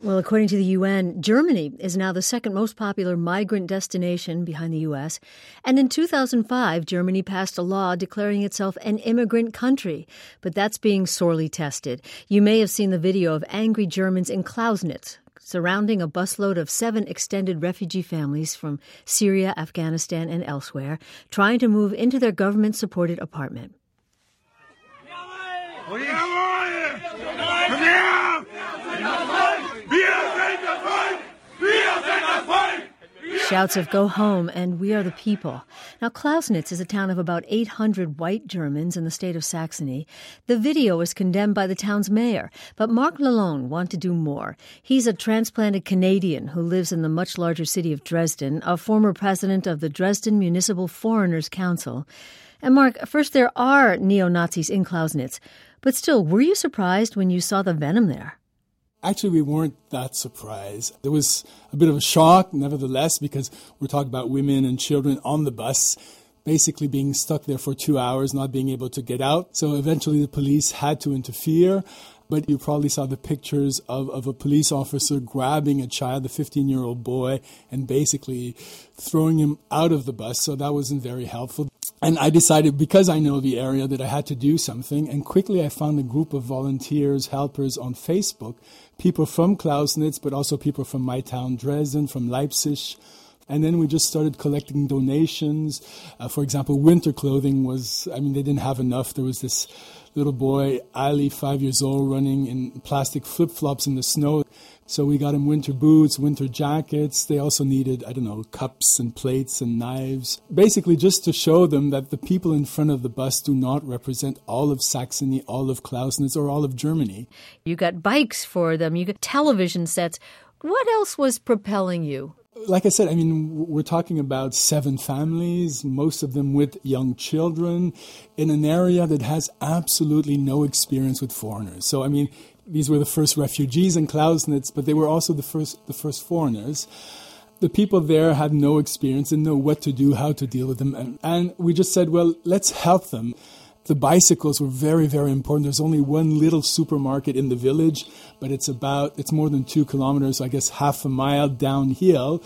Well, according to the UN, Germany is now the second most popular migrant destination behind the U.S. And in 2005, Germany passed a law declaring itself an immigrant country. But that's being sorely tested. You may have seen the video of angry Germans in Klausnitz surrounding a busload of 7 extended refugee families from Syria, Afghanistan, and elsewhere, trying to move into their government-supported apartment. Shouts of "Go home" and "We are the people." Now, Klausnitz is a town of about 800 white Germans in the state of Saxony. The video was condemned by the town's mayor, but Marc Lalonde wanted to do more. He's a transplanted Canadian who lives in the much larger city of Dresden, a former president of the Dresden Municipal Foreigners Council. And Mark, first, there are neo-Nazis in Klausnitz, but still, were you surprised when you saw the venom there? Actually, we weren't that surprised. There was a bit of a shock, nevertheless, because we're talking about women and children on the bus, basically being stuck there for 2 hours, not being able to get out. So eventually the police had to interfere. But you probably saw the pictures of a police officer grabbing a child, a 15-year-old boy, and basically throwing him out of the bus. So that wasn't very helpful. And I decided, because I know the area, that I had to do something. And quickly I found a group of volunteers, helpers on Facebook, people from Klausnitz, but also people from my town, Dresden, from Leipzig. And then we just started collecting donations. For example, winter clothing they didn't have enough. There was this little boy, Ali, 5 years old, running in plastic flip-flops in the snow. So we got him winter boots, winter jackets. They also needed, cups and plates and knives. Basically just to show them that the people in front of the bus do not represent all of Saxony, all of Klausnitz, or all of Germany. You got bikes for them. You got television sets. What else was propelling you? Like I said, we're talking about 7 families, most of them with young children, in an area that has absolutely no experience with foreigners. So, these were the first refugees in Klausnitz, but they were also the first foreigners. The people there had no experience, didn't know what to do, how to deal with them. And we just said, well, let's help them. The bicycles were very, very important. There's only one little supermarket in the village, but it's more than 2 kilometers, I guess half a mile downhill.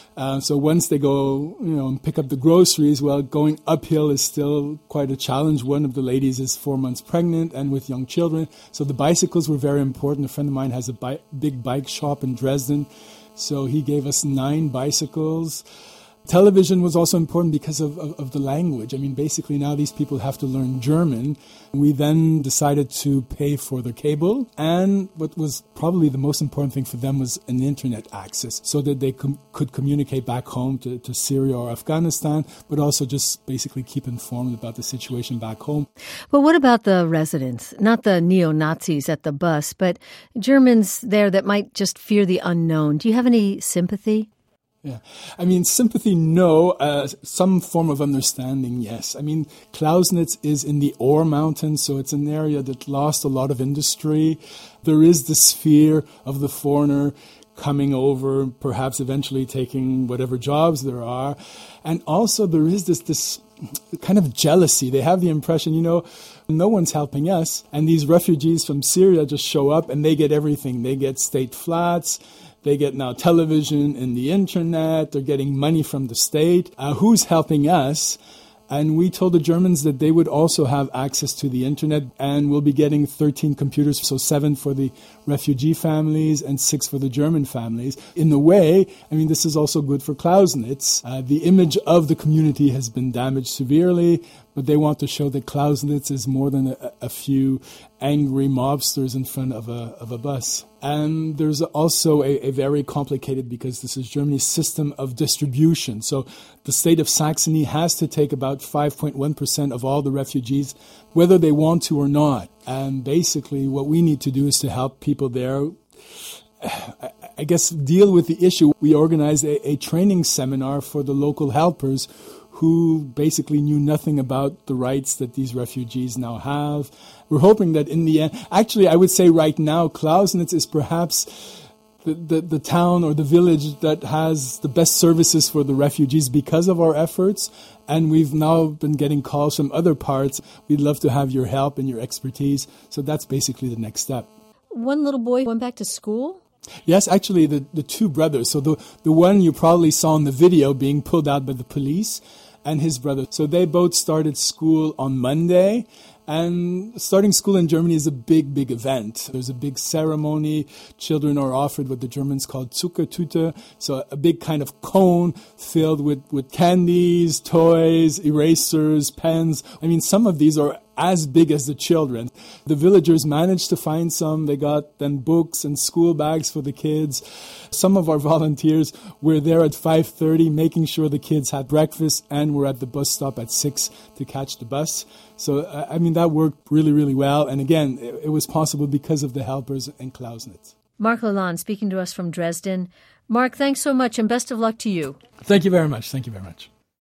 So once they go, and pick up the groceries, going uphill is still quite a challenge. One of the ladies is 4 months pregnant and with young children. So the bicycles were very important. A friend of mine has a big bike shop in Dresden. So he gave us 9 bicycles. Television was also important because of the language. Basically now these people have to learn German. We then decided to pay for their cable. And what was probably the most important thing for them was an internet access so that they could communicate back home to Syria or Afghanistan, but also just basically keep informed about the situation back home. But what about the residents? Not the neo-Nazis at the bus, but Germans there that might just fear the unknown. Do you have any sympathy? Yeah. Sympathy, no. Some form of understanding, yes. Klausnitz is in the Ore Mountains, so it's an area that lost a lot of industry. There is this fear of the foreigner coming over, perhaps eventually taking whatever jobs there are. And also there is this kind of jealousy. They have the impression, no one's helping us. And these refugees from Syria just show up and they get everything. They get state flats. They get now television and the internet. They're getting money from the state. Who's helping us? And we told the Germans that they would also have access to the internet, and we'll be getting 13 computers, so 7 for the refugee families and 6 for the German families. In a way, this is also good for Klausnitz. The image of the community has been damaged severely, but they want to show that Klausnitz is more than a few angry mobsters in front of a bus. And there's also a very complicated, because this is Germany's system of distribution. So the state of Saxony has to take about 5.1% of all the refugees, whether they want to or not. And basically what we need to do is to help people there, I guess, deal with the issue. We organized a training seminar for the local helpers who basically knew nothing about the rights that these refugees now have. We're hoping that in the end, actually I would say right now, Klausnitz is perhaps the town or the village that has the best services for the refugees because of our efforts. And we've now been getting calls from other parts. We'd love to have your help and your expertise. So that's basically the next step. One little boy went back to school? Yes, actually, the two brothers. So the one you probably saw in the video being pulled out by the police, and his brother. So they both started school on Monday. And starting school in Germany is a big, big event. There's a big ceremony. Children are offered what the Germans call Zuckertüte, so a big kind of cone filled with candies, toys, erasers, pens. I mean, some of these are as big as the children. The villagers managed to find some. They got then books and school bags for the kids. Some of our volunteers were there at 5:30 making sure the kids had breakfast and were at the bus stop at 6 to catch the bus. So, I mean, that worked really, really well. And again, it was possible because of the helpers in Klausnitz. Marc Lalonde speaking to us from Dresden. Marc, thanks so much and best of luck to you. Thank you very much. Thank you very much.